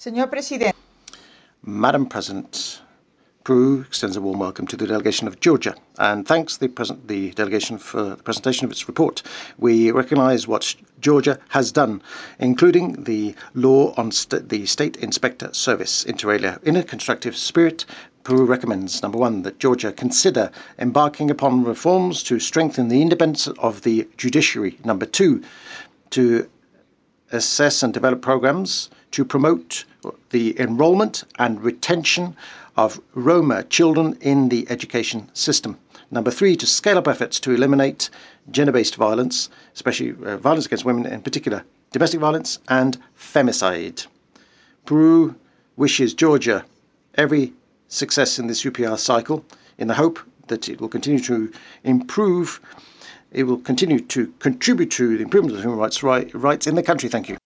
Señor presidente. Madam President, Peru extends a warm welcome to the delegation of Georgia and thanks the delegation for the presentation of its report. We recognise what Georgia has done, including the law on the State Inspector Service, inter alia. In a constructive spirit, Peru recommends, number one, that Georgia consider embarking upon reforms to strengthen the independence of the judiciary. Number two, to assess and develop programs to promote the enrollment and retention of Roma children in the education system. Number three, to scale up efforts to eliminate gender-based violence, especially violence against women, in particular domestic violence and femicide. Peru wishes Georgia every success in this UPR cycle in the hope that it will continue to improve. It will continue to contribute to the improvement of human rights in the country. Thank you.